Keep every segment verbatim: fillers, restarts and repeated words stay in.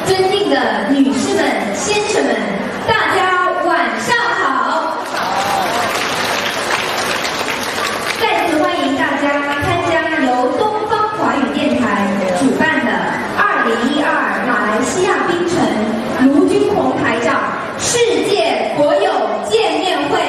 尊敬的女士们、先生们，大家晚上好！再次欢迎大家参加由东方华语电台主办的二零一二马来西亚槟城卢军宏台长世界国友见面会。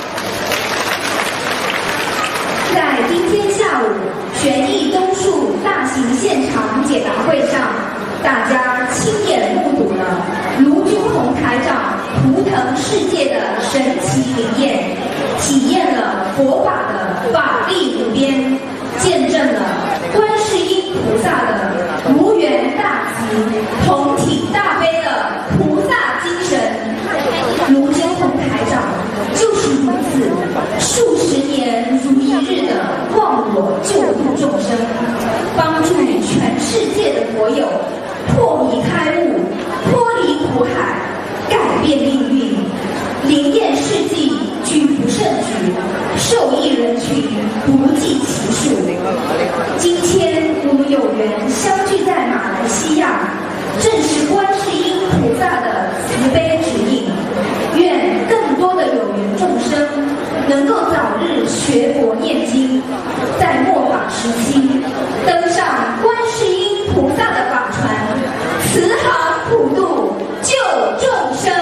在今天下午权益综述大型现场解答会上，大家亲眼目睹了卢军宏台长图腾世界的神奇灵验，体验了佛法的法力无边，见证了观世音菩萨的无缘大慈、同体大悲的菩萨精神。卢军宏台长就是如此，数十年如一日的忘我救度众生，帮助全世界的国友破迷开悟，脱离苦海，改变命运，灵验事迹举不胜举，受益人群不计其数。今天我们有缘相聚在马来西亚，正是观世音菩萨的慈悲指引。愿更多的有缘众生能够早日学佛念经，在末法时期登上观世音菩萨的法船，慈航普渡，救众生。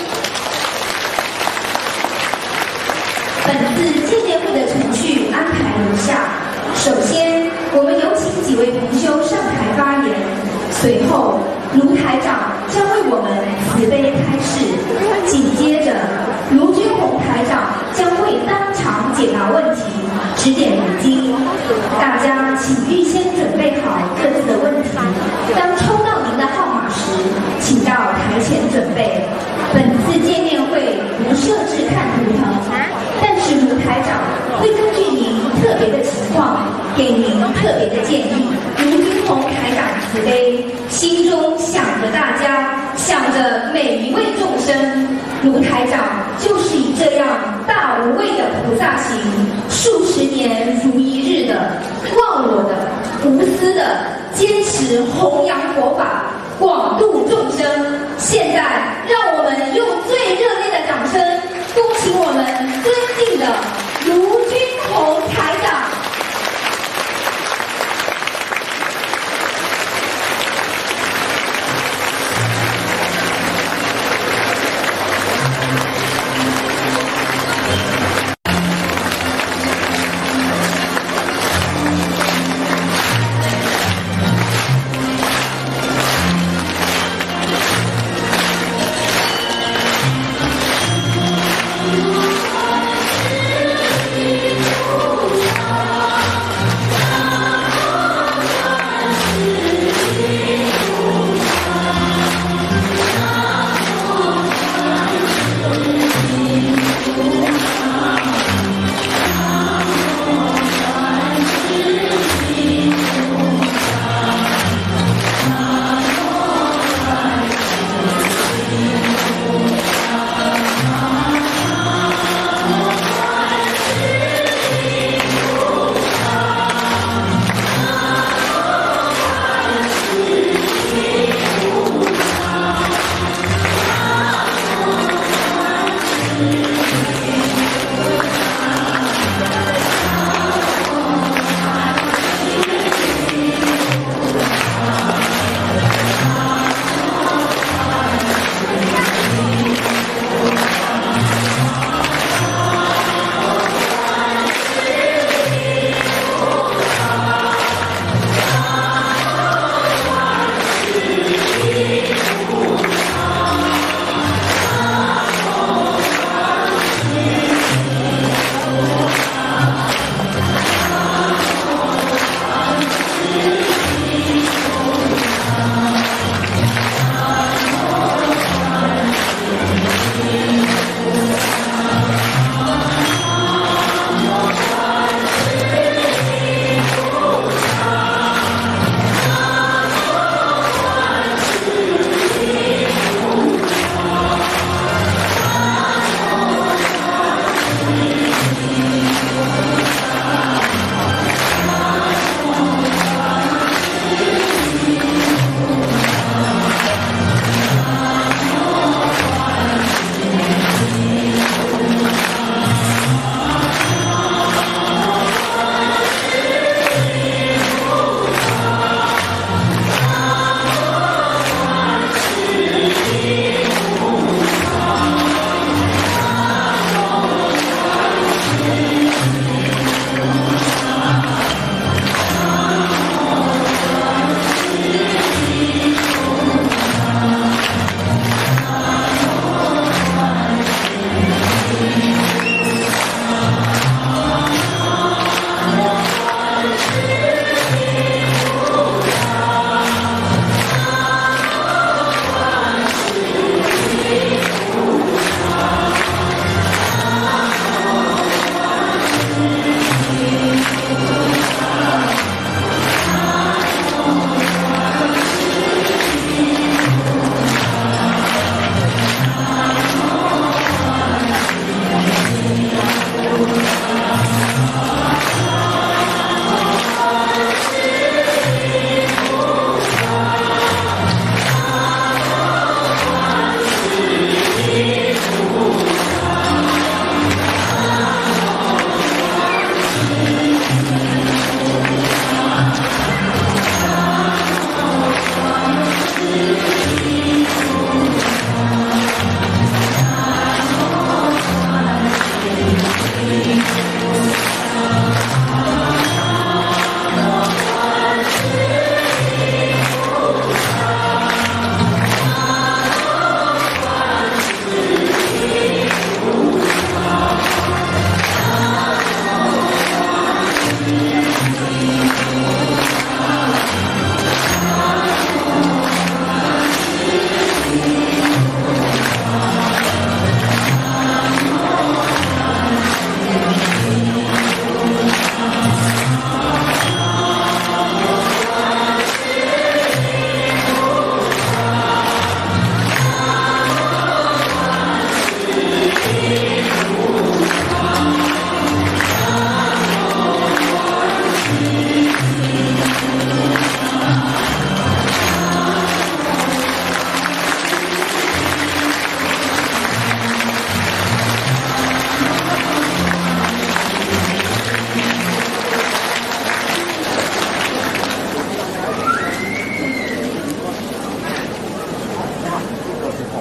本次纪念会的程序安排如下：首先，我们有请几位同修上台发言，随后卢台长将为我们慈悲开示，紧接着卢军宏台长将会当场解答问题，指点迷津。大家请预先准备好各自的问题，当抽到您的号码时，请到台前准备。本次见面会不设置看图腾，但是卢台长会根据您特别的情况给您特别的建议。卢军宏台长慈悲，心中想着大家，想着每一位众生，卢台长就是以这样大无畏的菩萨行，数十年如一日的忘我的无私的坚持弘扬佛法，广度众生。现在让我们用最热烈的掌声恭请我们尊敬的卢军宏台长。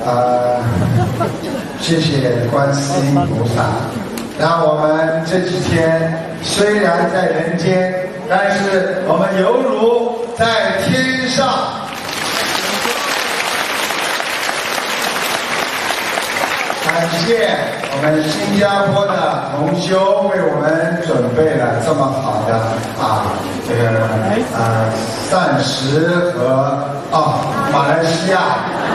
呃，谢谢观世音菩萨，让我们这几天虽然在人间，但是我们犹如在天上。感谢我们新加坡的同修为我们准备了这么好的啊这个啊膳食和啊马来西亚。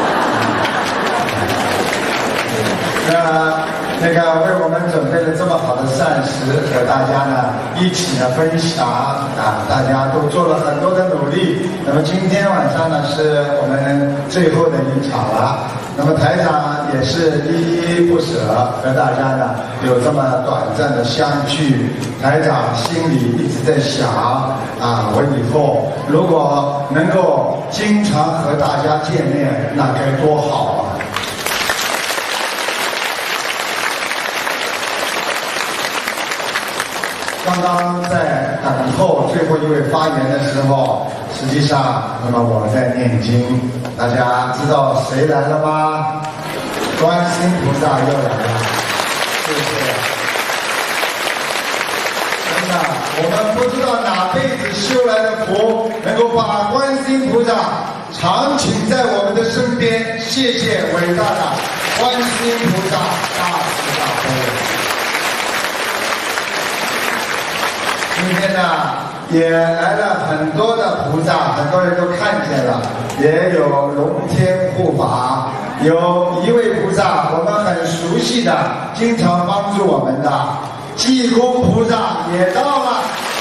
那那个为我们准备了这么好的膳食，和大家呢一起呢分享啊，大家都做了很多的努力。那么今天晚上呢是我们最后的一场了。那么台长也是依依不舍，和大家呢有这么短暂的相聚。台长心里一直在想啊，我以后如果能够经常和大家见面，那该多好啊！刚刚在等候最后一位发言的时候，实际上，那么我在念经，大家知道谁来了吗？观世音菩萨又来了，是不是？真的，我们不知道哪辈子修来的福，能够把观世音菩萨常请在我们的身边。谢谢伟大的观世音菩萨大慈大悲。今天呢，也来了很多的菩萨，很多人都看见了，也有龙天护法，有一位菩萨我们很熟悉的，经常帮助我们的济公菩萨也到了。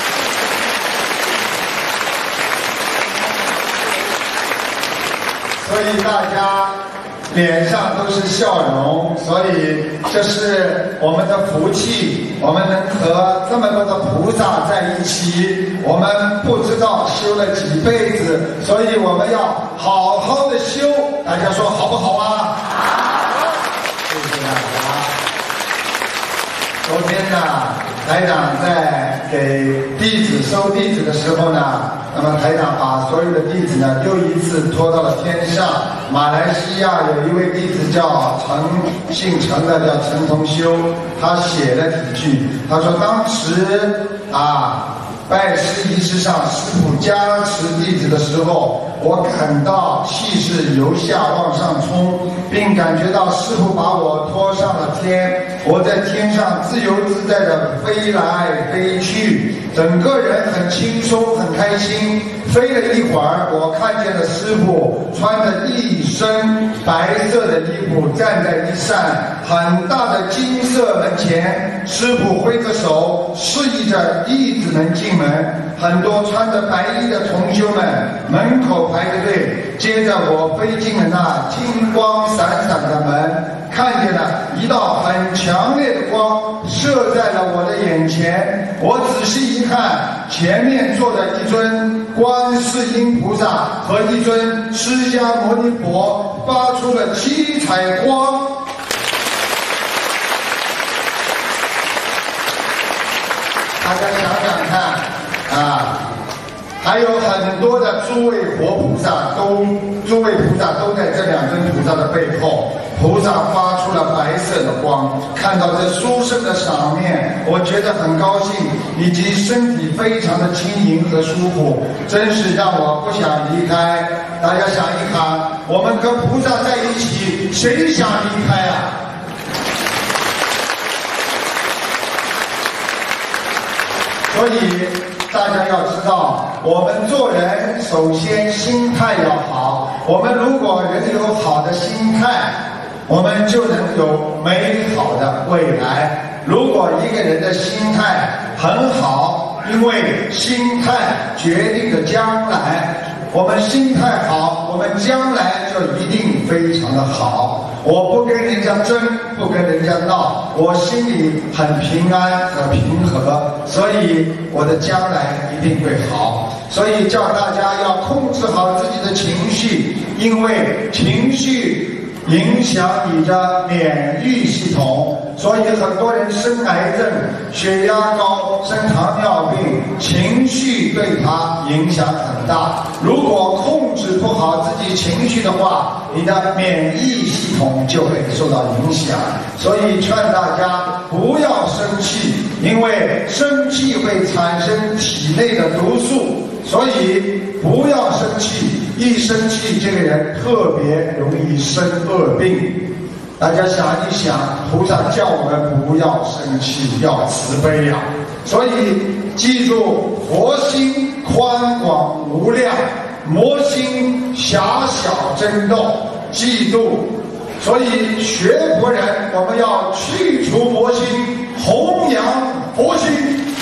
所以大家脸上都是笑容，所以这是我们的福气，我们能和这么多的菩萨在一起。我们不知道修了几辈子，所以我们要好好的修。大家说好不好啊？好。谢谢大家。昨天呢，台长在给弟子收弟子的时候呢，那么台长把所有的弟子呢又一次拖到了天上。马来西亚有一位弟子叫陈，姓陈的叫陈同修，他写了几句，他说当时啊拜师仪式上师父加持弟子的时候，我感到气势由下往上冲，并感觉到师父把我拖上了天，我在天上自由自在地飞来飞去，整个人很轻松很开心。飞了一会儿，我看见了师父穿着一身白色的衣服，站在一扇很大的金色门前，师父挥着手示意着弟子们进门。很多穿着白衣的同修们门口排着队，接着我飞进了那金光闪闪的门，看见了一道很强烈的光射在了我的眼前。我仔细一看，前面坐着一尊观世音菩萨和一尊释迦牟尼佛，发出了七彩光。大家想想看啊，还有很多的诸位活菩萨都，诸位菩萨都在这两尊菩萨的背后，菩萨发出了白色的光。看到这殊胜的场面，我觉得很高兴，以及身体非常的轻盈和舒服，真是让我不想离开。大家想一想，我们和菩萨在一起，谁想离开啊？所以大家要知道，我们做人首先心态要好。我们如果人有好的心态，我们就能有美好的未来。如果一个人的心态很好，因为心态决定着将来。我们心态好，我们将来就一定非常的好。我不跟人家争，不跟人家闹，我心里很平安和平和，所以我的将来一定会好。所以叫大家要控制好自己的情绪，因为情绪影响你的免疫系统，所以很多人生癌症、血压高、生糖尿病，情绪对他影响很大。如果控制不好自己情绪的话，你的免疫系统就会受到影响。所以劝大家不要生气，因为生气会产生体内的毒素，所以不要生气。一生气，这个人特别容易生恶病。大家想一想，菩萨叫我们不要生气，要慈悲呀、啊。所以记住，佛心宽广无量，魔心狭小争斗。记住，所以学佛人我们要去除魔心，弘扬佛心。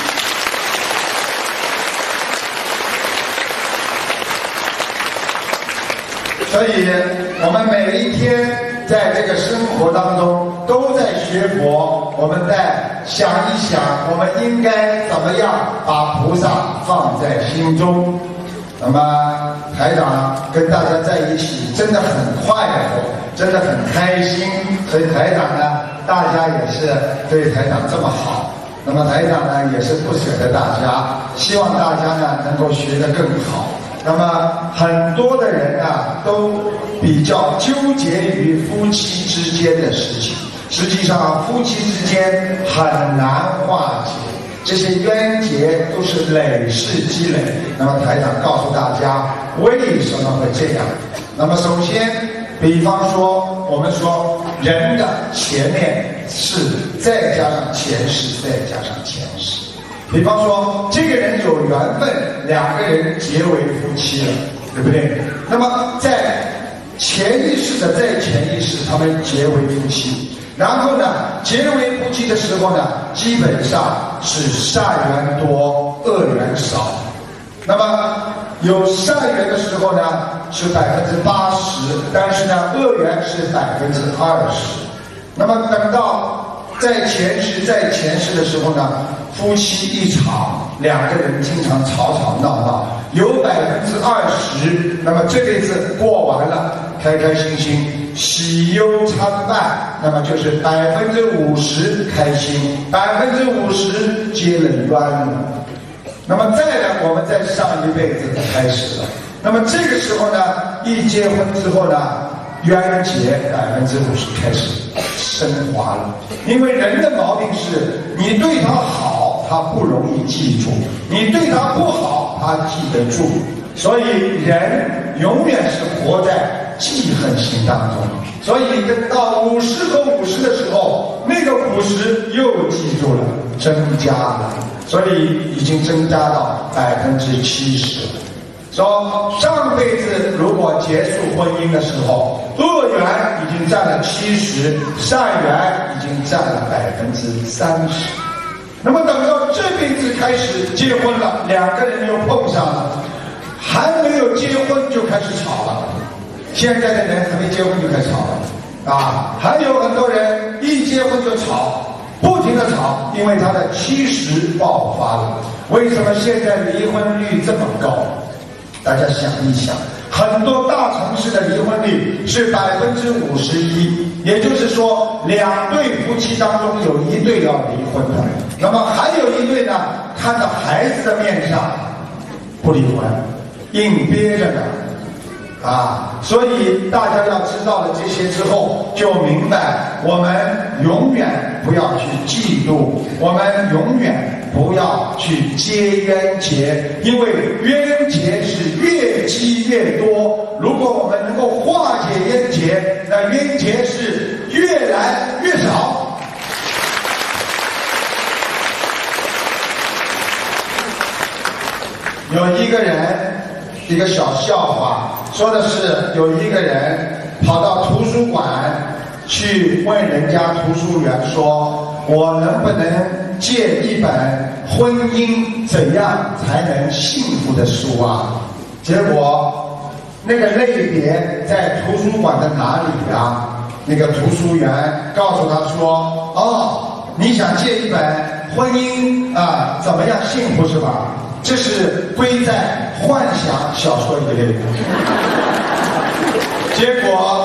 所以我们每一天在这个生活当中都在学佛，我们在想一想我们应该怎么样把菩萨放在心中。那么台长跟大家在一起真的很快乐，真的很开心，所以台长呢，大家也是对台长这么好，那么台长呢也是不舍得大家，希望大家呢能够学得更好。那么很多的人啊都比较纠结于夫妻之间的事情，实际上夫妻之间很难化解，这些冤结都是累世积累。那么台长告诉大家为什么会这样。那么首先比方说我们说人的前面是再加上前世再加上前世，比方说这个人有缘分，两个人结为夫妻了，对不对？那么在前一世的再前一世他们结为夫妻，然后呢结为夫妻的时候呢基本上是善缘多恶缘少。那么有善缘的时候呢是百分之八十，但是呢恶缘是百分之二十。那么等到在前世在前世的时候呢，夫妻一场，两个人经常吵吵闹闹，有百分之二十，那么这辈子过完了，开开心心，喜忧参半，那么就是百分之五十开心，百分之五十结了冤了。那么再来，我们在上一辈子开始了。那么这个时候呢，一结婚之后呢，冤结百分之五十开始升华了。因为人的毛病是，你对他好，他不容易记住；你对他不好，他记得住。所以人永远是活在记恨心当中。所以等到五十和五十的时候，那个五十又记住了，增加了，所以已经增加到百分之七十了。说上辈子如果结束婚姻的时候，恶缘已经占了七十，善缘已经占了百分之三十。那么等到这辈子开始结婚了，两个人又碰上了，还没有结婚就开始吵了。现在的人还没结婚就开始吵了啊！还有很多人一结婚就吵，不停的吵，因为他的七十爆发了。为什么现在离婚率这么高？大家想一想，很多大城市的离婚率是百分之五十一，也就是说，两对夫妻当中有一对要离婚的，那么还有一对呢，看到孩子的面上不离婚，硬憋着呢。啊，所以大家要知道了这些之后，就明白我们永远不要去嫉妒，我们永远不要去结冤结，因为冤结是越积越多。如果我们能够化解冤结，那冤结是越来越少。有一个人，一个小笑话，说的是有一个人跑到图书馆去问人家图书员说，我能不能借一本婚姻怎样才能幸福的书啊？结果那个类别在图书馆的哪里啊？那个图书员告诉他说，哦，你想借一本婚姻啊怎么样幸福是吧？这是归在幻想小说一类的。结果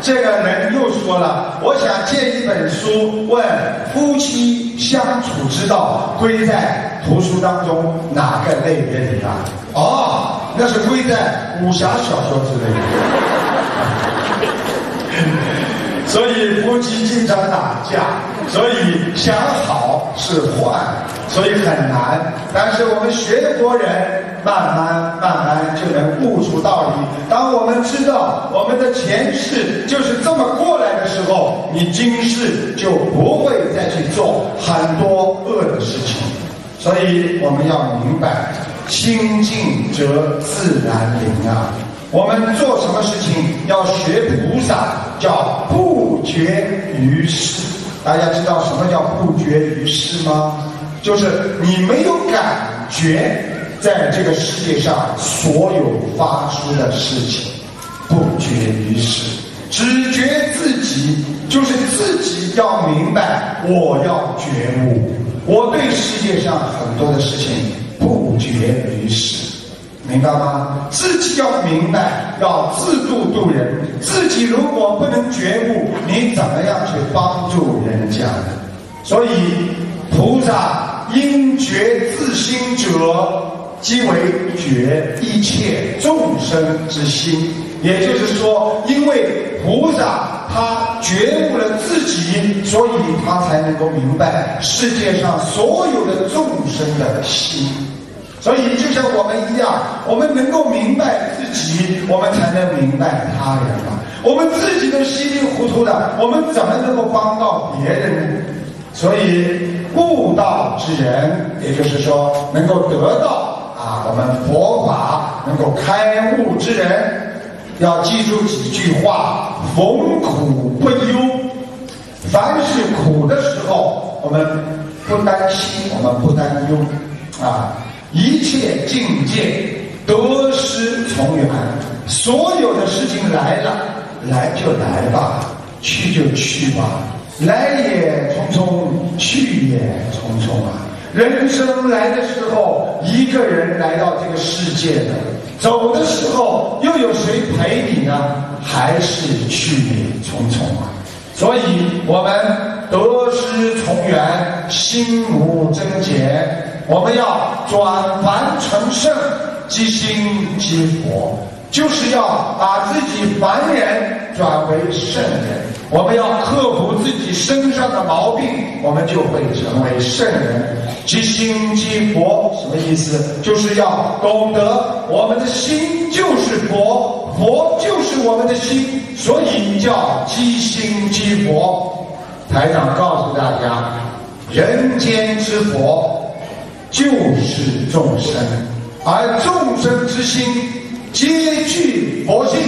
这个人又说了，我想借一本书问夫妻相处之道，归在图书当中哪个类别里啊？哦，那是归在武侠小说之类的。所以夫妻经常打架，所以想好是坏，所以很难。但是我们学佛人慢慢慢慢就能悟出道理。当我们知道我们的前世就是这么过来的时候，你今世就不会再去做很多恶的事情。所以我们要明白，清净则自然灵啊。我们做什么事情要学菩萨，叫不觉于世。大家知道什么叫不觉于世吗？就是你没有感觉在这个世界上所有发出的事情，不觉于世，只觉自己，就是自己要明白，我要觉悟，我对世界上很多的事情不觉于世。明白吗？自己要明白，要自度度人。自己如果不能觉悟，你怎么样去帮助人家呢？所以菩萨因觉自心者，即为觉一切众生之心。也就是说，因为菩萨他觉悟了自己，所以他才能够明白世界上所有的众生的心。所以就像我们一样，我们能够明白自己，我们才能明白他人嘛。我们自己都稀里糊涂的，我们怎么能够帮到别人呢？所以悟道之人，也就是说能够得到啊我们佛法能够开悟之人，要记住几句话：逢苦不忧。凡是苦的时候，我们不担心，我们不担忧啊。一切境界得失从缘，所有的事情来了，来就来吧，去就去吧，来也匆匆，去也匆匆啊。人生来的时候，一个人来到这个世界的，走的时候又有谁陪你呢？还是去也匆匆啊。所以我们得失从缘，心无增减。我们要转凡成圣，即心即佛，就是要把自己凡人转为圣人。我们要克服自己身上的毛病，我们就会成为圣人。即心即佛什么意思？就是要懂得我们的心就是佛，佛就是我们的心，所以叫即心即佛。台长告诉大家，人间之佛就是众生，而众生之心皆具佛性。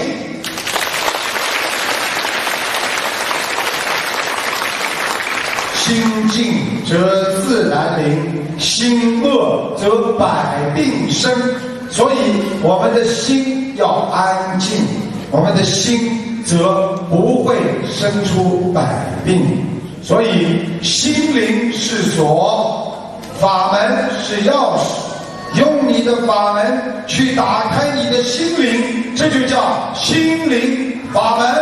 心静则自然灵，心恶则百病生。所以我们的心要安静，我们的心则不会生出百病。所以心灵是锁，法门是钥匙，用你的法门去打开你的心灵，这就叫心灵法门。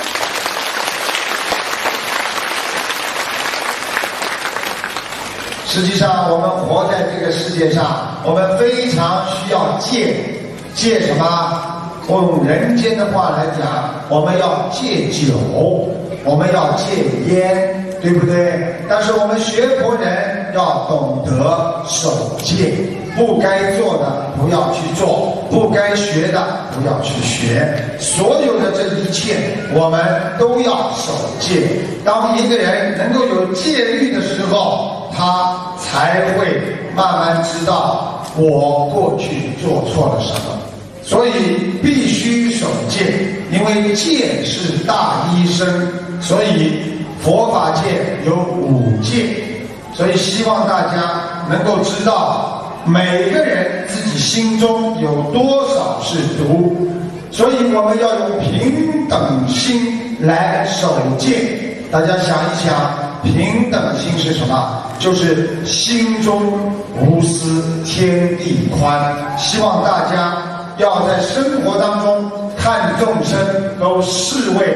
实际上我们活在这个世界上，我们非常需要戒。戒什么？用人间的话来讲，我们要戒酒，我们要戒烟，对不对？但是我们学佛人要懂得守戒，不该做的不要去做，不该学的不要去学，所有的这一切我们都要守戒。当一个人能够有戒律的时候，他才会慢慢知道我过去做错了什么。所以必须守戒，因为戒是大医生。所以佛法界有五戒，所以希望大家能够知道每个人自己心中有多少是毒，所以我们要用平等心来守戒。大家想一想，平等心是什么？就是心中无私，天地宽。希望大家要在生活当中看众生都视为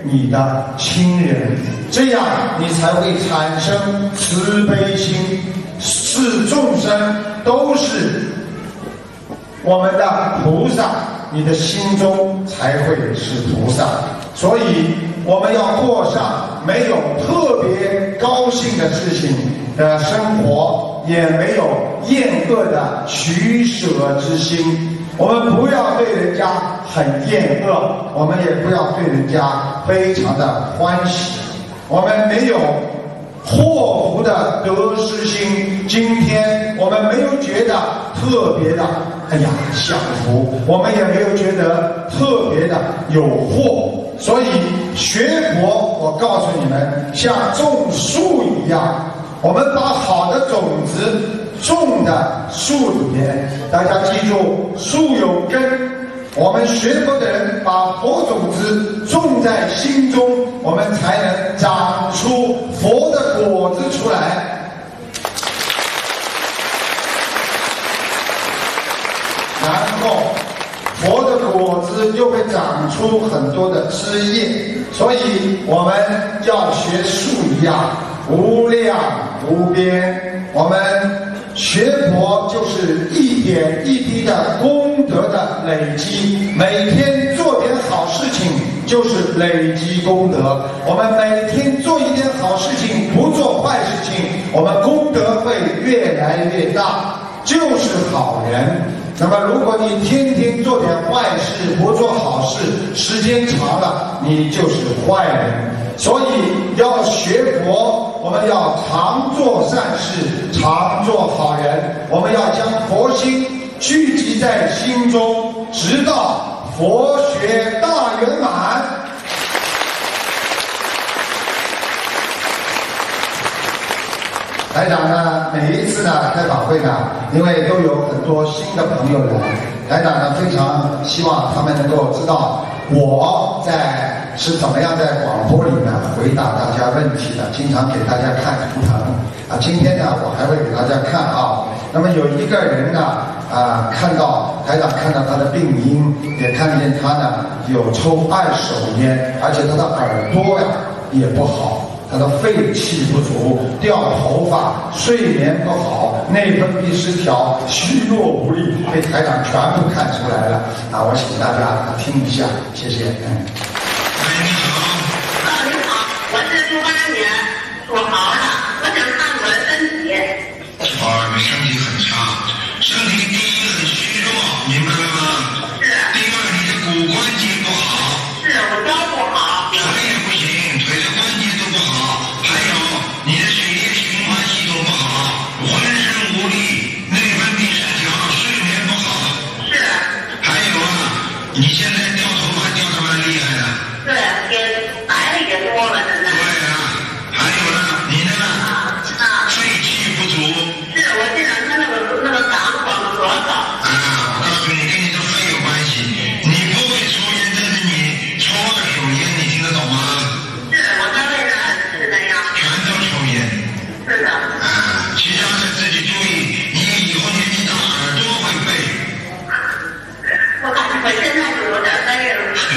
你的亲人，这样你才会产生慈悲心，视众生都是我们的菩萨，你的心中才会是菩萨。所以我们要过上没有特别高兴的事情的生活，也没有厌恶的取舍之心。我们不要对人家很厌恶，我们也不要对人家非常的欢喜。我们没有祸福的得失心，今天我们没有觉得特别的哎呀享福，我们也没有觉得特别的有祸。所以学佛，我告诉你们，像种树一样，我们把好的种子种在树里面。大家记住，树有根，我们学佛的人把佛种子种在心中，我们才能长出佛的果子出来。然后佛的果子又会长出很多的枝叶，所以我们要学树一样，无量无边。我们学佛就是一点一滴的功德的累积，每天做点好事情就是累积功德。我们每天做一点好事情，不做坏事情，我们功德会越来越大，就是好人。那么如果你天天做点坏事，不做好事，时间长了你就是坏人。所以要学佛，我们要常做善事，常做好人。我们要将佛心聚集在心中，直到佛学大圆满。台长呢，每一次呢开法会呢，因为都有很多新的朋友来，台长呢非常希望他们能够知道我在是怎么样在广播里面回答大家问题的，经常给大家看图腾啊。今天呢，我还会给大家看啊。那么有一个人呢啊，看到台长看到他的病因，也看见他呢有抽二手烟，而且他的耳朵呀也不好。他的肺气不足，掉头发，睡眠不好，内分泌失调，虚弱无力，被台长全部看出来了啊！我请大家听一下，谢谢。嗯。 哎，你好。啊，你好，我是六八年属猴的，我想看我的身体。 哦，你身体很差，身体第一很虚弱，明白了吗？ 是。 第二，你的骨关节不好。 是，我腰不好。 腿也不行，腿的关节都不好。还有你的血液循环系统不好，浑身无力，内分泌失调，睡眠不好。 是。 还有啊，你现在掉头发掉得蛮厉害的。 对，也白的也多了现在。 对啊，还有呢，你呢？ 啊啊。 肺气不足。 是，我这两天那个那个嗓子光咳嗽。 啊，我告诉你，跟你的肺有关系。你不会抽烟，但是你抽二手烟，你听得懂吗？ 是，我单位呢是那样。 全都抽烟。 是的。 啊，其他的自己注意，你以后年纪大，耳朵会背。 我感觉我现在就有点累了。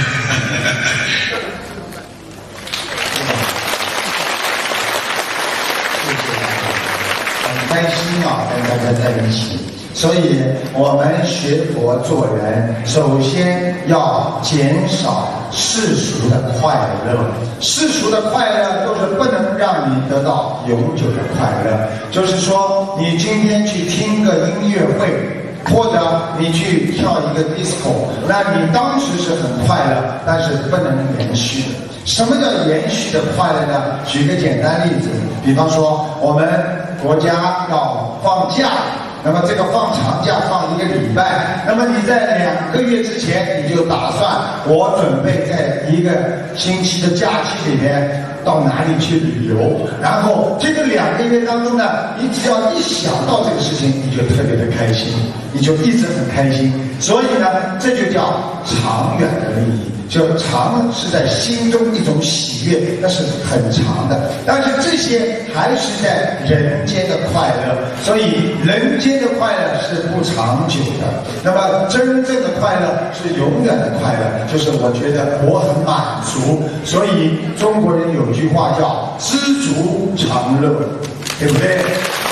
很开心啊，跟大家在一起。所以我们学佛做人，首先要减少世俗的快乐。世俗的快乐就是不能让你得到永久的快乐。就是说，你今天去听个音乐会，或者你去跳一个 disco， 那你当时是很快乐，但是不能延续。什么叫延续的快乐呢？举个简单例子，比方说我们国家要放假，那么这个放长假放一个礼拜，那么你在两个月之前你就打算，我准备在一个星期的假期里面到哪里去旅游，然后这个两个月当中呢，你只要一想到这个事情，你就特别的开心，你就一直很开心。所以呢，这就叫长远的利益。就常是在心中一种喜悦， 界，那是很长的。但是这些还是在人间的快乐，所以人间的快乐是不长久的。那么真正的快乐是永远的快乐，就是我觉得我很满足。所以中国人有句话叫“知足常乐”，对不对？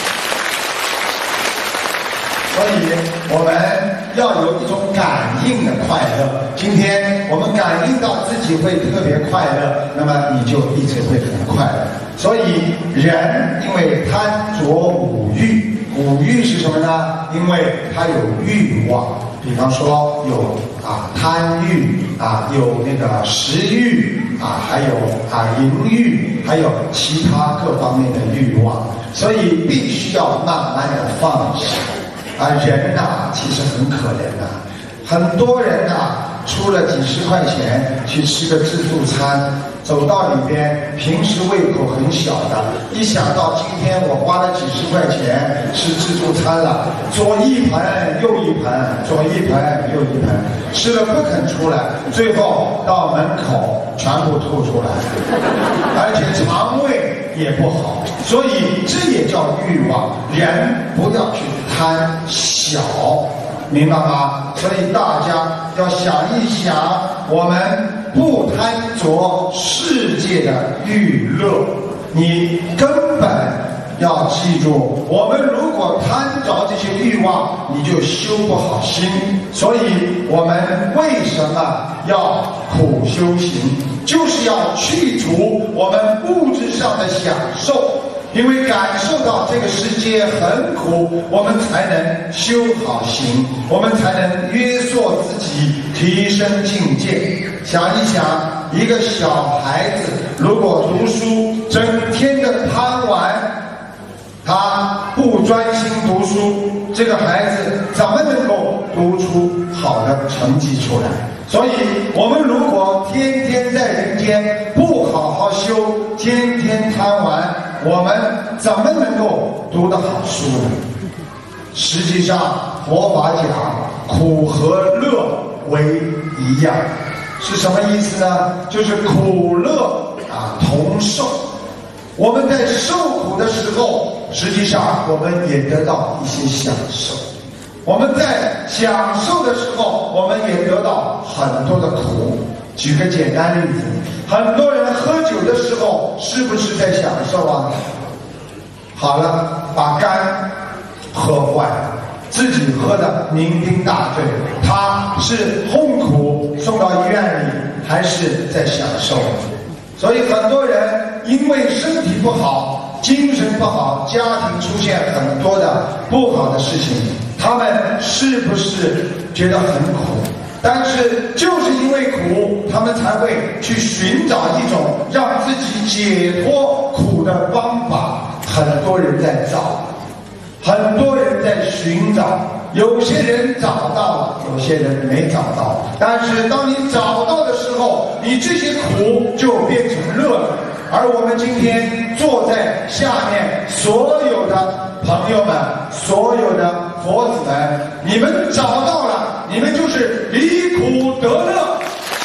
所以我们要有一种感应的快乐。今天我们感应到自己会特别快乐，那么你就一直会很快乐。所以人因为贪着五欲，五欲是什么呢？因为他有欲望，比方说有啊贪欲啊，有那个食欲啊，还有啊淫欲，还有其他各方面的欲望，所以必须要慢慢的放下。啊，人呐、啊，其实很可怜的、啊，很多人呐、啊，出了几十块钱去吃个自助餐，走到里边，平时胃口很小的，一想到今天我花了几十块钱吃自助餐了，左一盆右一盆，左一盆右一盆，吃了不肯出来，最后到门口全部吐出来，而且肠胃也不好，所以这也叫欲望。人不要去贪小，明白吗？所以大家要想一想，我们不贪着世界的欲乐，你根本要记住，我们如果贪着这些欲望，你就修不好心。所以我们为什么要苦修行？就是要去除我们物质上的享受，因为感受到这个世界很苦，我们才能修好行，我们才能约束自己，提升境界。想一想，一个小孩子如果读书整天的贪玩，他不专心读书，这个孩子怎么能够读出好的成绩出来？所以我们如果天天在人间不好好修，天天贪玩，我们怎么能够读得好书呢？实际上佛法讲苦和乐为一样，是什么意思呢？就是苦乐啊同受。我们在受苦的时候，实际上我们也得到一些享受，我们在享受的时候，我们也得到很多的苦。举个简单例子，很多人喝酒的时候是不是在享受啊？好了，把肝喝坏了，自己喝的酩酊大醉，他是痛苦送到医院里，还是在享受？所以很多人因为身体不好，精神不好，家庭出现很多的不好的事情，他们是不是觉得很苦？但是就是因为苦，他们才会去寻找一种让自己解脱苦的方法。很多人在找，很多人在寻找，有些人找到了，有些人没找到。但是当你找到的时候，你这些苦就变成乐了。而我们今天坐在下面所有的朋友们，所有的佛子们，你们找到了，你们就是离苦得乐。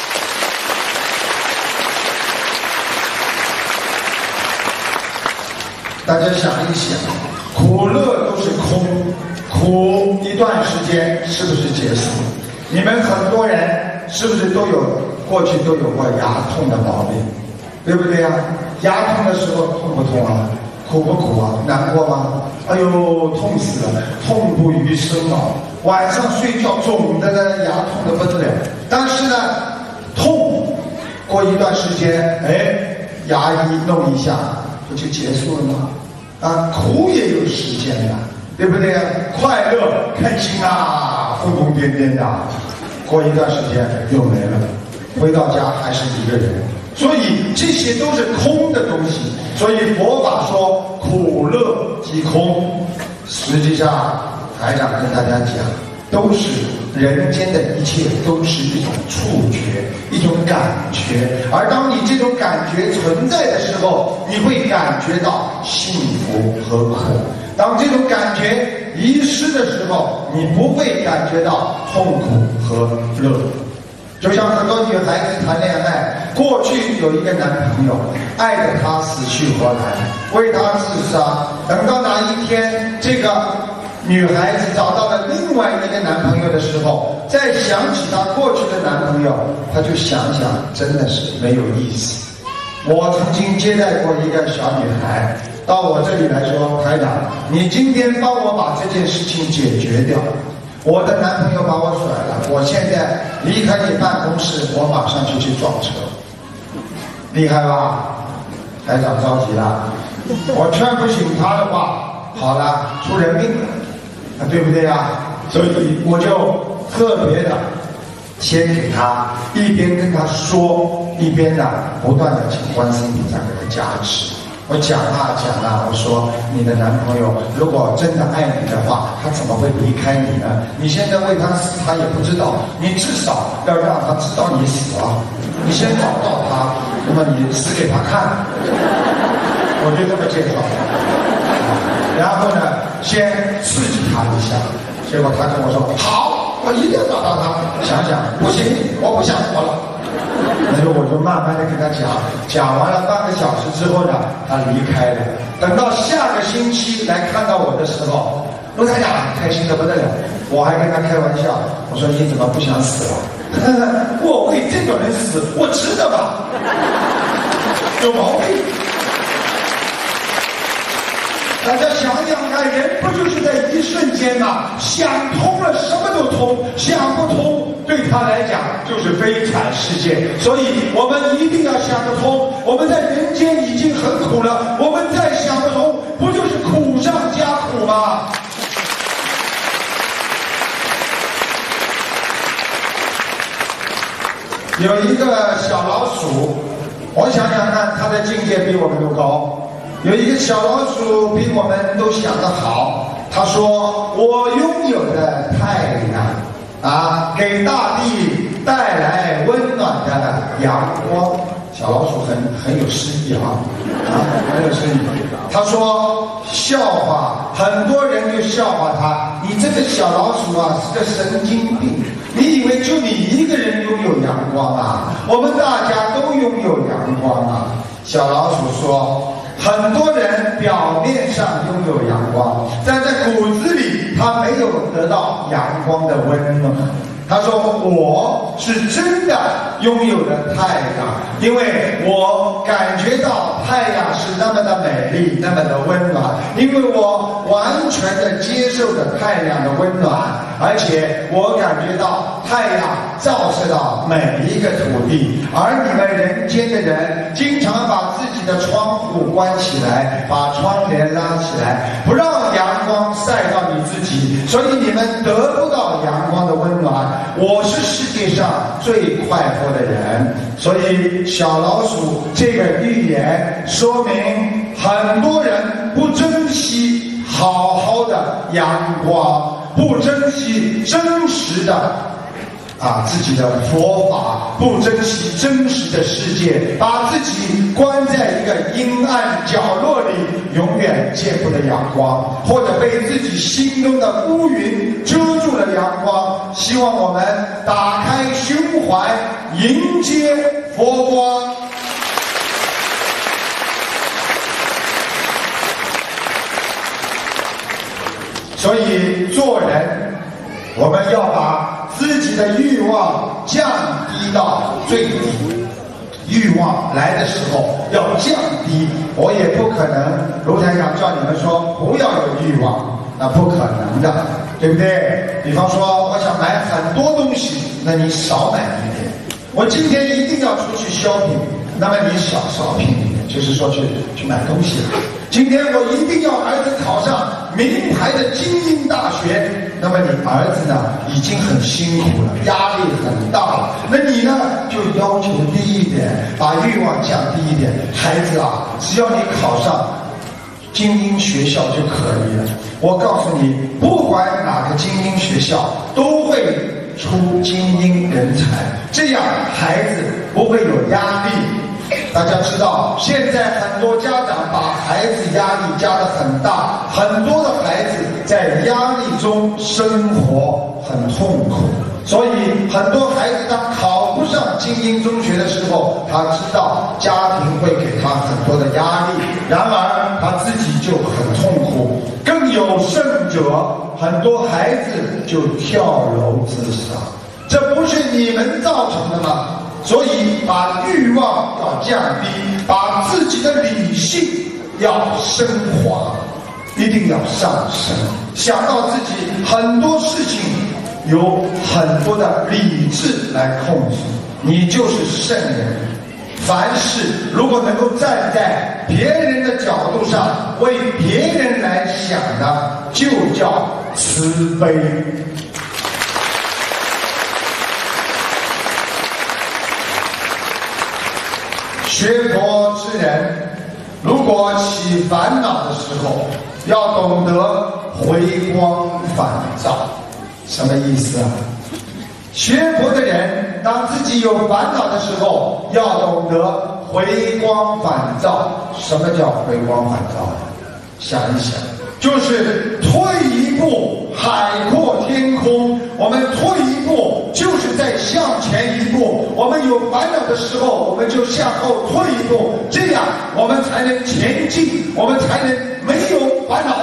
大家想一想，苦乐都是空，苦一段时间是不是结束？你们很多人是不是都有过去都有过牙痛的毛病，对不对呀？牙痛的时候痛不痛啊？苦不苦啊？难过吗？哎呦，痛死了，痛不欲生啊！晚上睡觉肿的呢，牙痛的不得了。但是呢，痛过一段时间，哎，牙医弄一下，不就结束了吗？啊，苦也有时间的，对不对？快乐开心啊，疯疯癫癫的，过一段时间又没了，回到家还是一个人。所以这些都是空的东西。所以佛法说苦乐即空，实际上台长跟大家讲，都是人间的一切都是一种触觉，一种感觉。而当你这种感觉存在的时候，你会感觉到幸福和苦。当这种感觉遗失的时候，你不会感觉到痛苦和乐。 就像很多女孩子谈恋爱，过去有一个男朋友，爱着她死去活来，为她自杀。等到哪一天这个女孩子找到了另外一个男朋友的时候，再想起她过去的男朋友，她就想想，真的是没有意思。我曾经接待过一个小女孩到我这里来说，台长，你今天帮我把这件事情解决掉。我的男朋友把我甩了，我现在离开你办公室，我马上就去撞车，厉害吧？台长着急了，我劝不醒他的话，好了，出人命了，对不对呀？所以我就特别的先给他一边跟他说，一边呢不断的请观世音菩萨给他加持。我讲啊讲啊，我说你的男朋友如果真的爱你的话，他怎么会离开你呢？你现在为他死，他也不知道，你至少要让他知道你死了。你先找到他，那么你死给他看。我就这么介绍。然后呢，先刺激他一下。结果他跟我说好，我一定要找到他。想想不行，我不想活了。那就我就慢慢的跟他讲，讲完了半个小时之后呢，他离开了。等到下个星期来看到我的时候，卢台长开心的不得了，我还跟他开玩笑，我说你怎么不想死了？我为这个人死，我值得吧？有毛病。大家想想看，人不就是在一瞬间吗？想通了，什么都通；想不通，对他来讲就是悲惨世界。所以我们一定要想得通。我们在人间已经很苦了，我们再想不通，不就是苦上加苦吗？有一个小老鼠，我想想看，它的境界比我们都高。有一个小老鼠比我们都想得好，他说我拥有的太阳啊，给大地带来温暖的阳光。小老鼠很很有诗意啊，啊，很有诗意。他说笑话，很多人就笑话他，你这个小老鼠啊是个神经病，你以为就你一个人拥有阳光啊？我们大家都拥有阳光啊。小老鼠说，很多人表面上拥有阳光，但在骨子里他没有得到阳光的温暖。他说我是真的拥有了太阳，因为我感觉到太阳是那么的美丽，那么的温暖，因为我完全的接受着太阳的温暖，而且我感觉到太阳照射到每一个土地。而你们人间的人经常把自己的窗户关起来，把窗帘拉起来，不让阳光晒到你自己，所以你们得不到阳光的温暖。我是世界上最快活的人。所以小老鼠这个寓言说明，很多人不珍惜好好的阳光，不珍惜真实的啊，自己的佛法，不珍惜真实的世界，把自己关在一个阴暗角落里，永远见不得阳光，或者被自己心中的乌云遮住了阳光。希望我们打开胸怀，迎接佛光。所以做人，我们要把自己的欲望降低到最低。欲望来的时候要降低，我也不可能卢台长叫你们说不要有欲望，那不可能的，对不对？比方说我想买很多东西，那你少买一点。我今天一定要出去 shopping， 那么你少 shopping， 就是说去去买东西。今天我一定要儿子考上名牌的精英大学，那么你儿子呢已经很辛苦了，压力很大了，那你呢就要求低一点，把欲望降低一点。孩子啊，只要你考上精英学校就可以了。我告诉你，不管哪个精英学校都会出精英人才，这样孩子不会有压力。大家知道，现在很多家长把孩子压力加得很大，很多的孩子在压力中生活很痛苦，所以很多孩子当考考不上精英中学的时候，他知道家庭会给他很多的压力，然而他自己就很痛苦。更有甚者，很多孩子就跳楼自杀，这不是你们造成的吗？所以把欲望要降低，把自己的理性要升华，一定要上升。想到自己很多事情有很多的理智来控制，你就是圣人。凡事如果能够站在别人的角度上，为别人来想的，就叫慈悲。学佛之人，如果起烦恼的时候，要懂得回光返照。什么意思啊？学佛的人，当自己有烦恼的时候，要懂得回光返照。什么叫回光返照？想一想，就是退一步，海阔天空。我们退一步，就是在向前一步。我们有烦恼的时候，我们就向后退一步，这样我们才能前进，我们才能没有烦恼。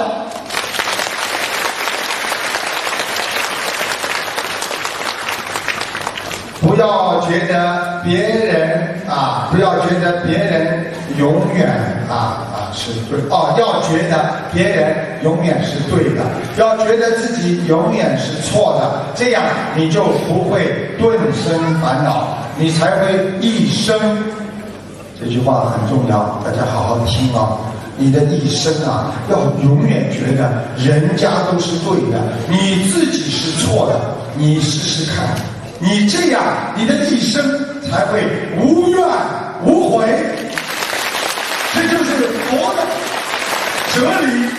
不要觉得别人啊，不要觉得别人永远啊啊是对哦，要觉得别人永远是对的，要觉得自己永远是错的，这样你就不会顿生烦恼，你才会一生。这句话很重要，大家好好听啊！你的一生啊，要永远觉得人家都是对的，你自己是错的。你试试看。你这样，你的一生才会无怨无悔，这就是佛的哲理。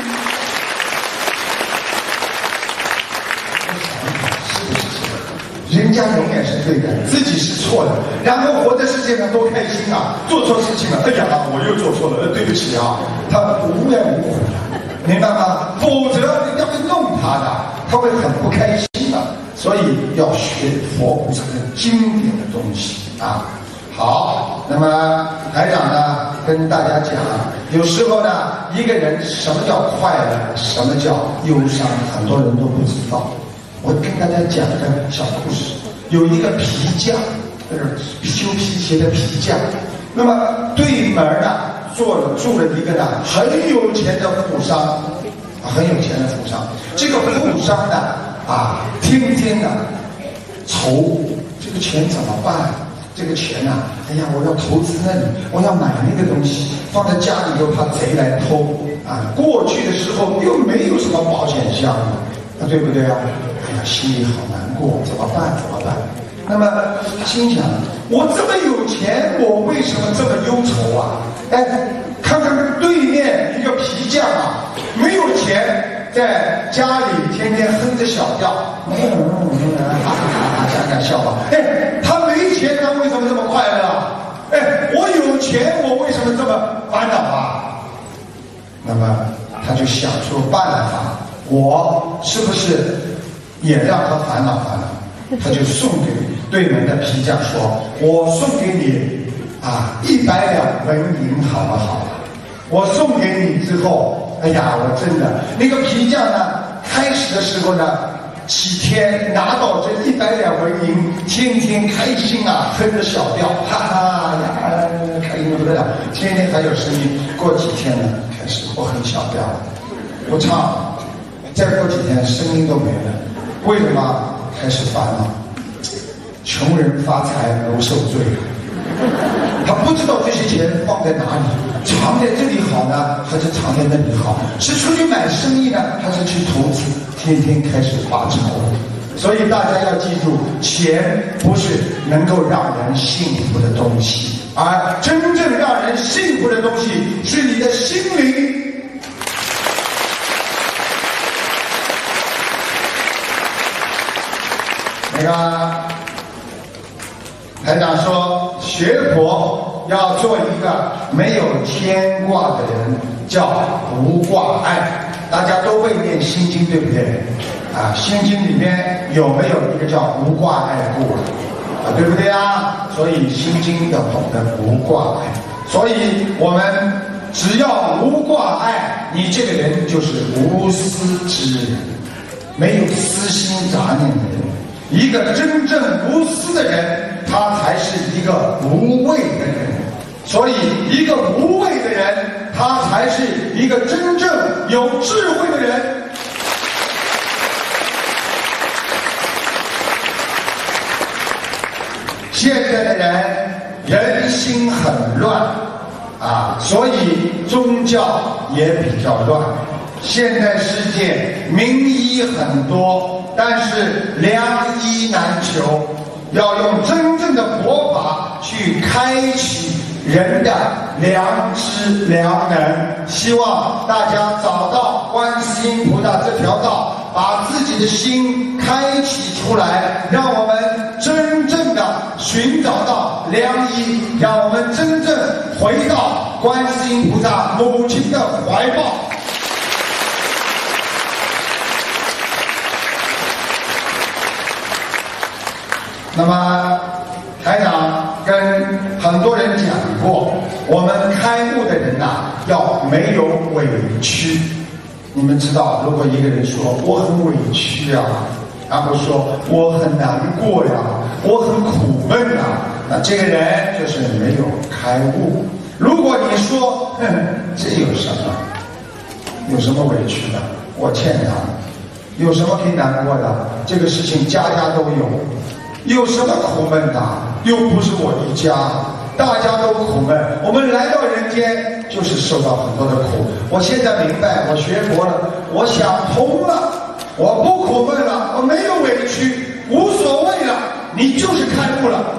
是不是？人家永远是对的，自己是错的，然后活在世界上多开心啊！做错事情了，哎呀，我又做错了，对不起啊！他无怨无悔的，明白吗？否则人家会弄他的，他会很不开心的。所以要学佛菩萨的经典的东西啊。好，那么台长呢跟大家讲，有时候呢，一个人什么叫快乐，什么叫忧伤，很多人都不知道。我跟大家讲个小故事。有一个皮匠，就是修皮鞋的皮匠，那么对门呢做了住了一个呢很有钱的富商，很有钱的富商。这个富商呢啊，天天的愁这个钱怎么办？这个钱呐、啊，哎呀，我要投资那里，我要买那个东西，放在家里又怕贼来偷啊。过去的时候又没有什么保险箱，啊，对不对啊？哎呀，心里好难过，怎么办？怎么办？那么他心想，我这么有钱，我为什么这么忧愁啊？哎，看看对面一个皮匠啊，没有钱，在家里天天哼着小调，嗯嗯嗯，哈哈哈，讲讲笑话。哎，他没钱，他为什么这么快乐啊？哎，我有钱，我为什么这么烦恼啊？那么他就想出办法，我是不是也让他烦恼烦恼？他就送给对门的皮匠说：“我送给你啊一百两纹银，好不好？我送给你之后，哎呀，我真的那个皮匠呢，开始的时候呢，几天拿到这一百两纹银，天天开心啊，哼着小调，哈哈呀，开心的不得了，天天还有声音。过几天呢，开始不哼小调，不唱，再过几天声音都没了，为什么？开始烦恼。穷人发财如受罪，他不知道这些钱放在哪里，藏在这里好呢，还是藏在那里好？是出去买生意呢，还是去投资？天天开始发愁。所以大家要记住，钱不是能够让人幸福的东西，而真正让人幸福的东西是你的心灵。那个台长说，学佛要做一个没有牵挂的人，叫无挂碍。大家都会念心经，对不对？啊，心经里面有没有一个叫无挂碍故？ 啊，对不对啊？所以心经要懂得无挂碍，所以我们只要无挂碍，你这个人就是无私之人，没有私心杂念的人。一个真正无私的人，他才是一个无畏的人。所以一个无畏的人，他才是一个真正有智慧的人。现在的人人心很乱啊，所以宗教也比较乱。现在世界名医很多，但是良医难求，要用真正的佛法去开启人的良知良能。希望大家找到观世音菩萨这条道，把自己的心开启出来，让我们真正的寻找到良医，让我们真正回到观世音菩萨母亲的怀抱。那么台长跟很多人讲过，我们开悟的人呐、啊，要没有委屈。你们知道，如果一个人说我很委屈啊，然后说我很难过呀、啊，我很苦闷啊，那这个人就是没有开悟。如果你说哼，这有什么？有什么委屈的？我欠他，有什么可以难过的？这个事情家家都有。有什么苦闷的？又不是我一家，大家都苦闷。我们来到人间就是受到很多的苦。我现在明白，我学佛了，我想通了，我不苦闷了，我没有委屈，无所谓了，你就是开悟了。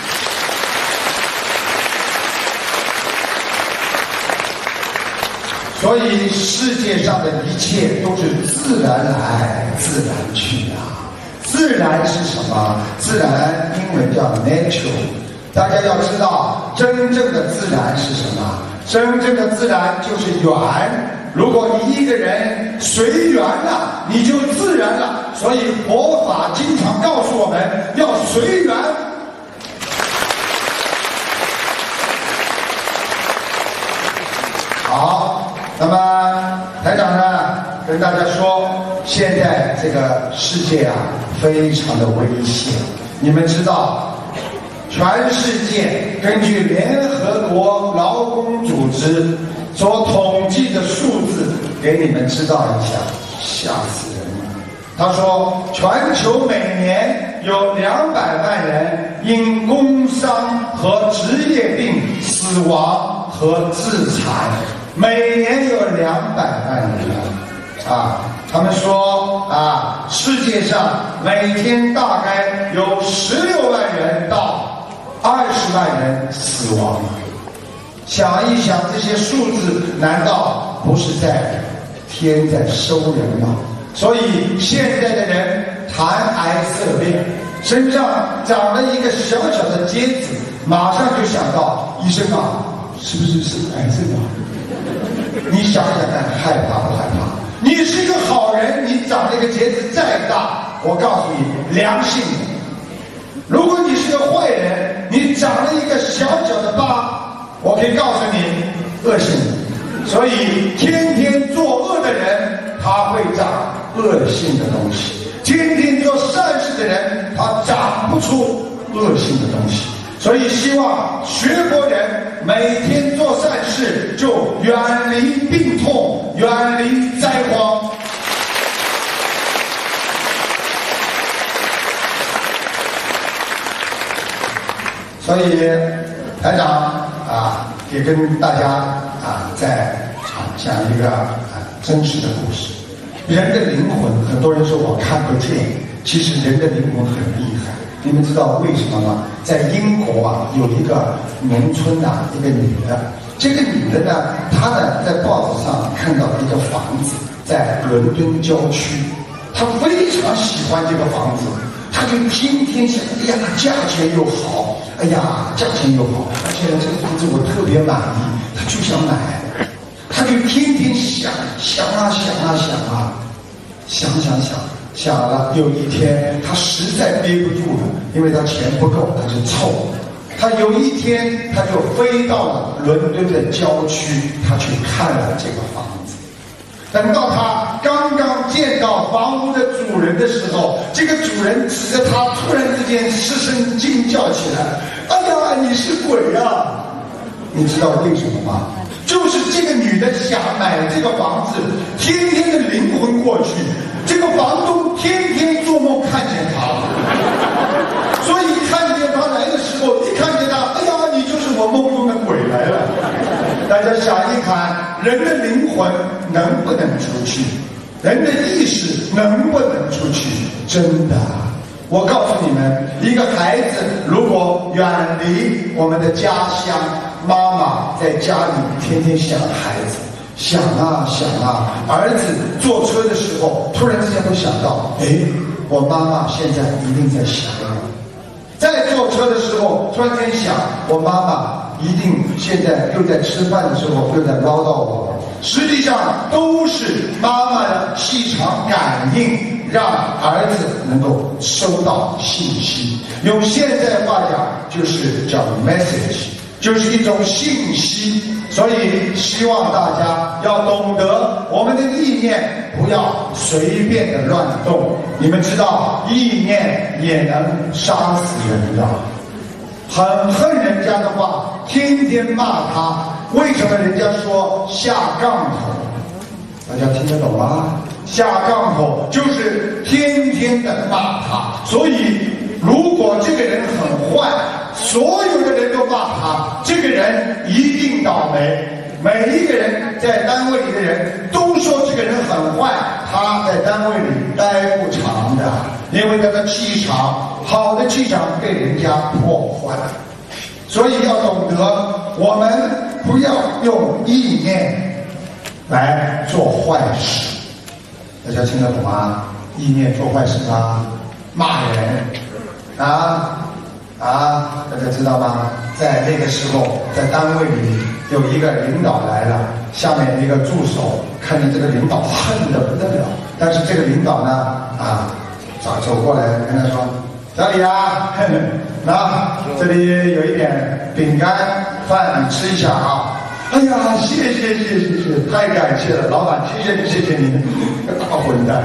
所以世界上的一切都是自然来，自然去啊。自然是什么？自然英文叫 natural。大家要知道，真正的自然是什么？真正的自然就是缘。如果你一个人随缘了，你就自然了。所以佛法经常告诉我们要随缘。好，那么台长呢，跟大家说，现在这个世界啊，非常的危险。你们知道，全世界根据联合国劳工组织所统计的数字，给你们知道一下，吓死人了。他说，全球每年有两百万人因工伤和职业病死亡和自残，每年有两百万人啊。他们说啊，世界上每天大概有十六万人到二十万人死亡。想一想这些数字，难道不是在天在收人吗？所以现在的人谈癌色变，身上长了一个小小的疖子，马上就想到医生啊，是不是是癌症啊？你想想看，害怕不害怕？你是一个好人，你长了一个疖子再大，我告诉你，良性的。如果你是个坏人，你长了一个小小的疤，我可以告诉你，恶性的。所以天天作恶的人，他会长恶性的东西；天天做善事的人，他长不出恶性的东西。所以希望学佛人每天做善事，就远离病痛，远离灾荒。所以台长啊，也跟大家啊再讲一个啊真实的故事。人的灵魂，很多人说我看不见，其实人的灵魂很厉害。你们知道为什么吗？在英国啊，有一个农村啊，一个女的，这个女的呢，她呢在报纸上看到一个房子在伦敦郊区，她非常喜欢这个房子，她就天天想，哎呀，价钱又好，哎呀，价钱又好，而且这个房子我特别满意，她就想买，她就天天想，想啊想啊想啊，想想想， 想了，有一天他实在憋不住了，因为他钱不够，他就凑。他有一天他就飞到了伦敦的郊区，他去看了这个房子。等到他刚刚见到房屋的主人的时候，这个主人指着他，突然之间失声惊叫起来：“哎呀，你是鬼啊！”你知道为什么吗？就是这个女的想买这个房子，天天的灵魂过去，这个房东天天做梦看见她，所以看见她来的时候，一看见她，哎呀，你就是我梦中的鬼来了。大家想一看，人的灵魂能不能出去？人的意识能不能出去？真的，我告诉你们，一个孩子如果远离我们的家乡，妈妈在家里天天想孩子，想啊想啊，儿子坐车的时候突然之间会想到，哎，我妈妈现在一定在想我。在坐车的时候突然间想，我妈妈一定现在又在吃饭的时候又在唠叨我。实际上都是妈妈的气场感应，让儿子能够收到信息。用现在话讲就是叫 message， 就是一种信息。所以希望大家要懂得，我们的意念不要随便的乱动。你们知道意念也能杀死人的。很恨人家的话，天天骂他，为什么人家说下杠头？大家听得懂吗？下杠头就是天天的骂他。所以如果这个人很坏，所有的人都骂他，这个人一定倒霉。每一个人在单位里的人都说这个人很坏，他在单位里待不长的，因为他的气场，好的气场被人家破坏。所以要懂得，我们不要用意念来做坏事。大家听得懂吗？意念做坏事吗？骂人啊啊！大家知道吗？在那个时候，在单位里有一个领导来了，下面一个助手看见这个领导恨得不得了，但是这个领导呢啊，走走过来跟他说：“小李啊，那这里有一点饼干饭，你吃一下啊。”哎呀，谢谢谢谢谢谢，太感谢了，老板，谢谢你谢谢你，个大混蛋！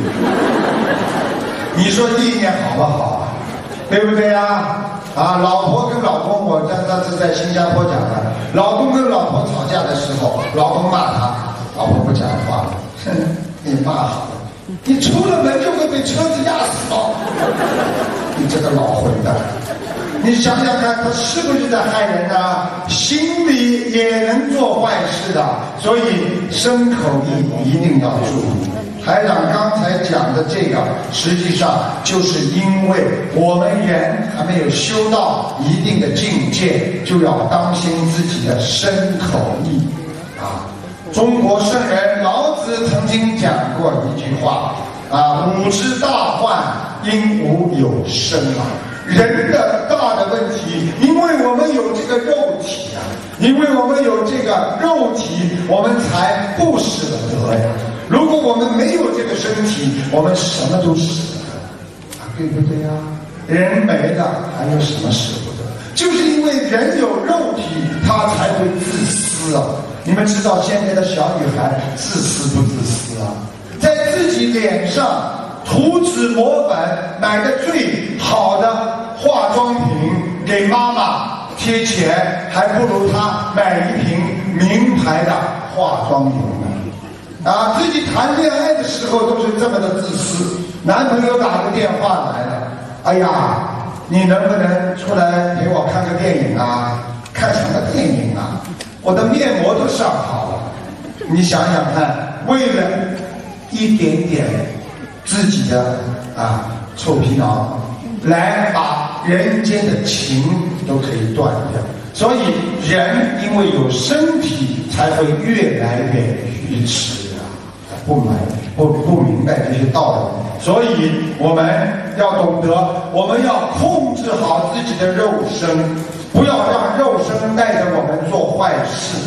你说意念好不好啊？对不对呀？啊，老婆跟老公，我刚刚是在新加坡讲的，老公跟老婆吵架的时候，老公骂他，老婆不讲话了，哼，你骂好了，你出了门就会被车子压死哦，你这个老混蛋！你想想看，他是不是在害人呢？心里也能做坏事的，所以身口意一定要注意。台长刚才讲的这个，实际上就是因为我们人还没有修到一定的境界，就要当心自己的身口意啊。中国圣人老子曾经讲过一句话啊：“吾之大患，因吾有生啊。”人的大的问题，因为我们有这个肉体啊，因为我们有这个肉体，我们才不舍得呀。如果我们没有这个身体，我们什么都舍得啊，对不对呀？人没了，还有什么舍不得？就是因为人有肉体，他才会自私啊。你们知道现在的小女孩自私不自私啊？在自己脸上涂脂抹粉，买的最好的化妆品给妈妈贴钱，还不如她买一瓶名牌的化妆品呢。啊，自己谈恋爱的时候都是这么的自私。男朋友打个电话来了，哎呀，你能不能出来陪我看个电影啊？看什么电影啊？我的面膜都上好了。你想想看，为了一点点自己的啊臭皮囊，来把人间的情都可以断掉。所以人因为有身体，才会越来越愚痴啊，不明不不明白这些道理。所以我们要懂得，我们要控制好自己的肉身，不要让肉身带着我们做坏事。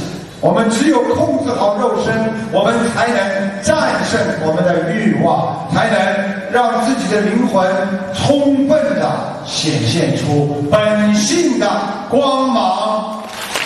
我们只有控制好肉身，我们才能战胜我们的欲望，才能让自己的灵魂充分的显现出本性的光芒。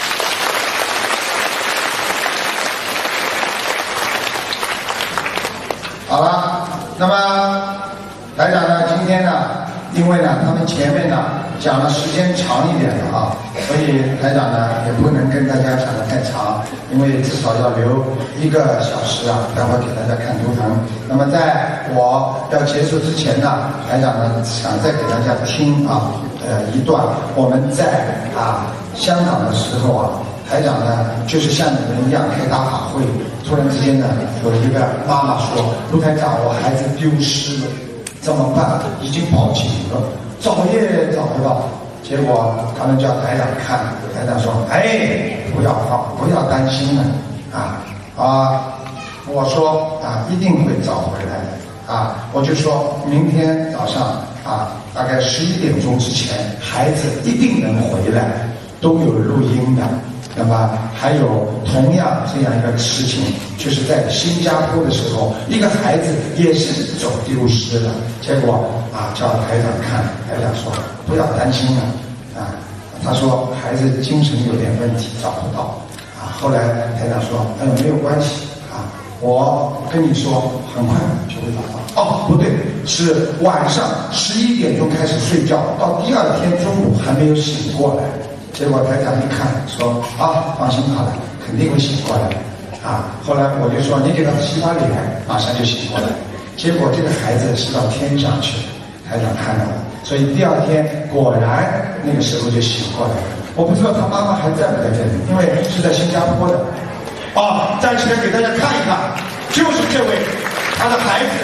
好了，那么台长呢，今天呢，因为呢，他们前面呢讲了时间长一点了啊，所以台长呢也不能跟大家讲得太长，因为至少要留一个小时啊，待会给大家看图腾。那么在我要结束之前呢，台长呢想再给大家听啊，呃一段我们在啊香港的时候啊。台长呢，就是像你们一样开大法会，突然之间呢，有一个妈妈说：“卢台长，我孩子丢失了，怎么办？已经报警了，找也找不到。”结果他们叫台长看，台长说：“哎，不要放，不要担心了，啊啊！”我说：“啊，一定会找回来的啊！”我就说明天早上啊，大概十一点钟之前，孩子一定能回来，都有录音的。那么还有同样这样一个事情，就是在新加坡的时候，一个孩子也是走丢失了，结果啊叫台长看，台长说不要担心了啊，他说孩子精神有点问题找不到啊，后来台长说哎没有关系啊，我跟你说很快就会找到。哦不对，是晚上十一点钟开始睡觉，到第二天中午还没有醒过来。结果台长一看说啊，放心好了，肯定会醒过来啊。后来我就说你给他洗把脸，马上就醒过来。结果这个孩子是到天上去了，台长看到了，所以第二天果然那个时候就醒过来了。我不知道他妈妈还在不在这里，因为是在新加坡的。啊，站起来给大家看一看，就是这位他的孩子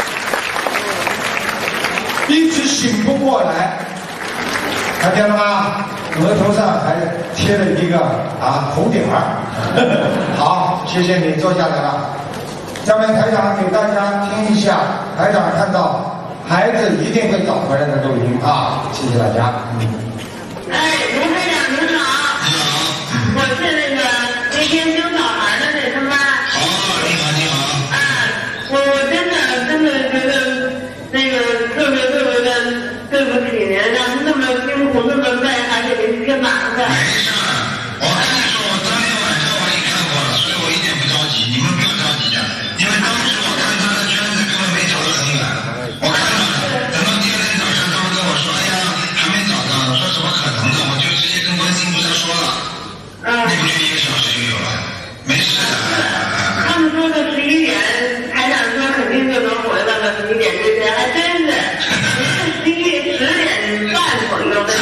一直醒不过来，看见了吗？额头上还贴了一个啊红点儿。好，谢谢你，坐下来了。下面台长给大家听一下，台长看到孩子一定会找回来的录音啊，谢谢大家。嗯。 哎，卢台长您好。你好。我是那个那天丢小孩的那他妈。 哦，你好，你好。 啊，我我真的真的觉得那个特别特别的对不起您，让您那么辛苦那么累，还给您添麻烦。 没事，我跟你说，我当天晚上我已经看过了，所以我一点不着急，你们不要着急的，因为当时我看他的圈子根本没走得很远，我看到了，等到第二天早上他们跟我说，哎呀，还没找到，我说怎么可能呢？我就直接跟观世音菩萨说了， 嗯， 那不就一个小时就有了，没事的。 他们说的十一点，台长说肯定就能回来了，十一点之前还真是，十一十点半左右的。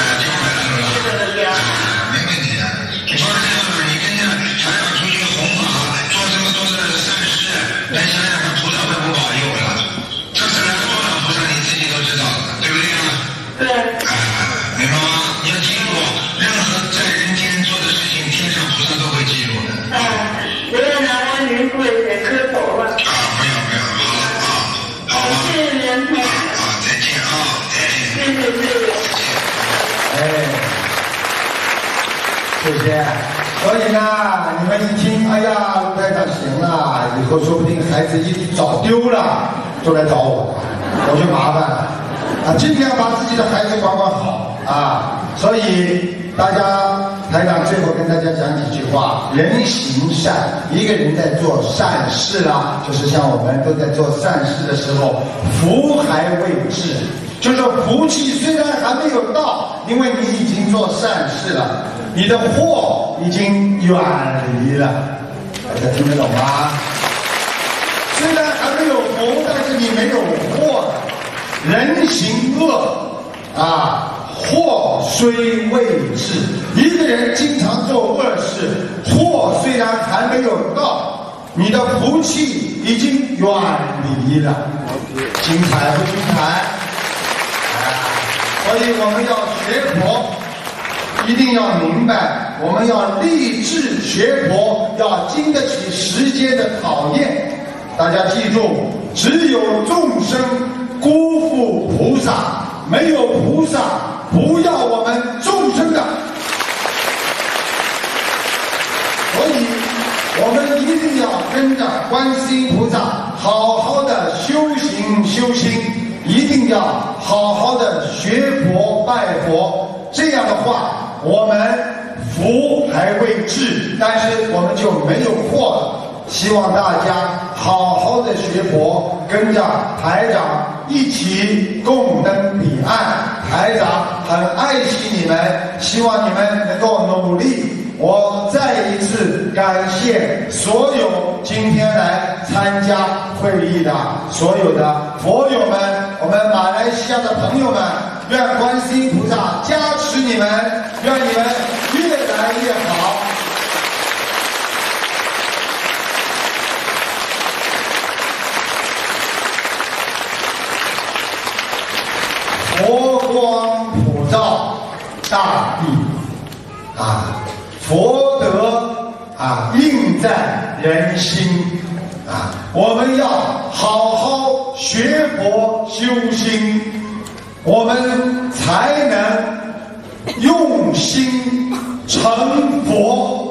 没问题的，你放心吧，你跟着台长出去弘法，做这么多的善事，来想想看菩萨会不保佑的。这是来多少菩萨你自己都知道的，对不对啊？ 对。 啊，明白吗？你要记住，任何在人间做的事情，天上菩萨都会记录的。 哎，刘院长，我给您跪下磕头了。 啊，不要不要，好好好吧。 谢谢您。 啊，再见啊，再见。 谢谢谢谢。 哎。谢谢。所以呢，你们一听，哎呀，卢台长行了，以后说不定孩子一找丢了，就来找我，我就麻烦了啊！尽量把自己的孩子管管好啊！所以大家，台长最后跟大家讲几句话：人行善，一个人在做善事啦，就是像我们都在做善事的时候，福还未至。就是说福气虽然还没有到，因为你已经做善事了，你的祸已经远离了，大家听得懂吗？虽然还没有福，但是你没有祸了。人行恶啊，祸虽未至。一个人经常做恶事，祸虽然还没有到，你的福气已经远离了。精彩不精彩？所以我们要学佛，一定要明白，我们要立志学佛，要经得起时间的考验。大家记住，只有众生辜负菩萨，没有菩萨不要我们众生的。所以我们一定要跟着观世音菩萨好好的修行修心，一定要好好的学佛拜佛。这样的话，我们福还会至，但是我们就没有祸了。希望大家好好的学佛，跟着台长一起共登彼岸。台长很爱惜你们，希望你们能够努力。我再一次感谢所有今天来参加会议的所有的佛友们，我们马来西亚的朋友们，愿观世音菩萨加持你们，愿你们越来越好。佛光普照大地啊，佛德啊印在人心啊，我们要好好学佛修心，我们才能用心成佛。